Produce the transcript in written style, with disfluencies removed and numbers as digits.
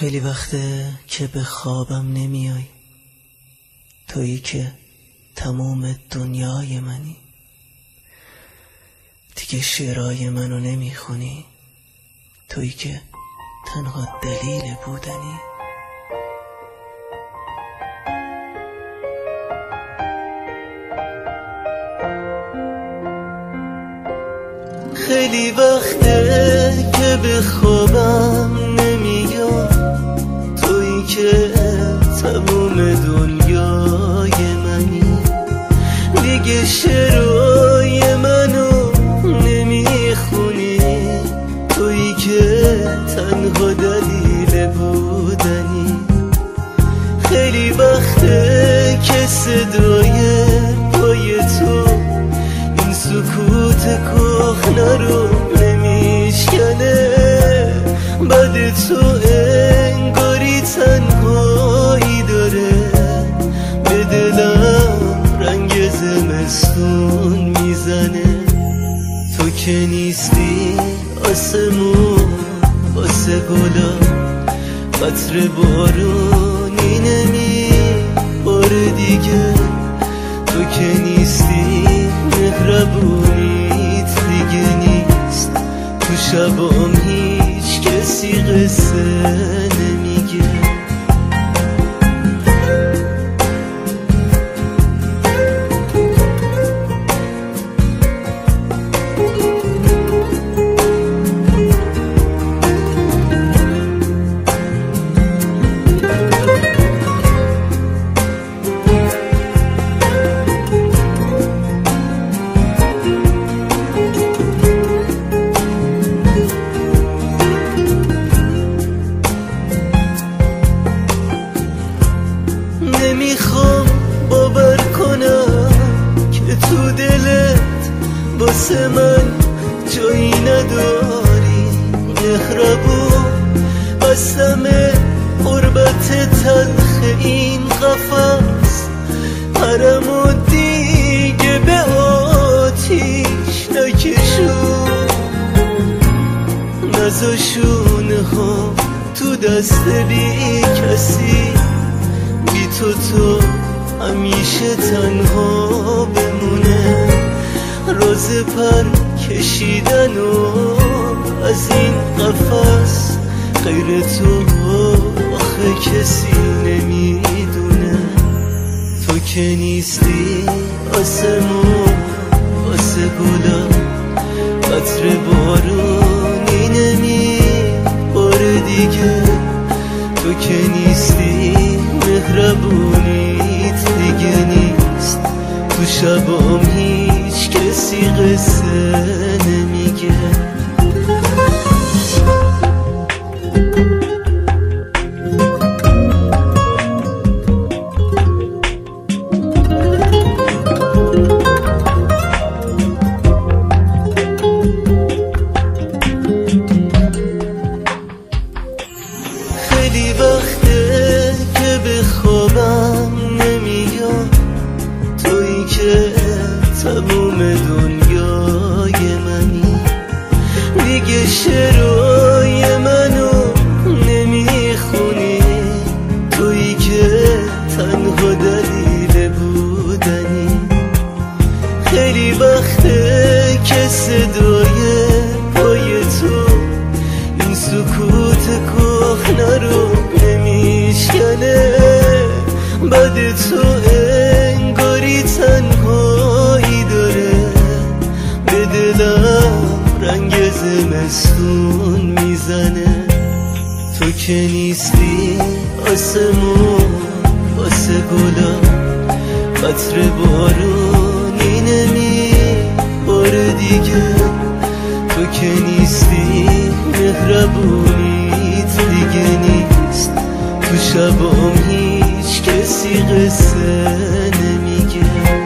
خیلی وقته که به خوابم نمیای، تویی که تموم دنیای منی. دیگه شعرهای منو نمیخونی، تویی که تنها دلیل بودنی. خیلی وقته که به خوابم نمیای، تویی که تموم دنیای منی. دیگه شعرهای منو نمیخونی، تویی که تنها دلیل بودنی. خیلی وقته که صدای پای تو این سکوت کهنه رو نمیشکنه. بعد تو انگاری تنهایی داره، به دلم رنگ زمستون میزنه. تو که نیستی آسمون واسه گلا، قطره بارونی نمیباره دیگه. تو که نیستی مهربونیت دیگه نیست، تو شبام هیچ کسی قصه نمیگه. نمیخوام باور کنم که تو دلت واسه من جایی نداری. مهربون بستم قربت تلخ این قفس، پرمو دیگه به آتیش نکشون. نذاشونه ها تو دست بی کسی، تو همیشه تنها بمونه. راز پر کشیدن و از این قفس، غیر تو آخه کسی نمیدونه. تو که نیستی آسمون واسه گلا، قطره بارونی نمیباره دیگه. تو که نیستی مهربونیت دیگه نیست، تو شبام هیچ کسی قصه نمیگه. خیلی وقته که به خوابم نمیای، تویی که تموم دنیای منی. دیگه شعرهای منو نمیخونی، تویی که تنها دلیل بودنی. خیلی وقته که صدای پای تو این سکوت کهنه رو نمیشکنه. بعد تو انگاری تنهایی داره، به دلم رنگ زمستون میزنه. تو که نیستی آسمون واسه گلا، قطره بارونی نمیباره دیگه. تو که نیستی مهربونیت دیگه نیست، تو شبام هیچ کسی قصه نمیگه.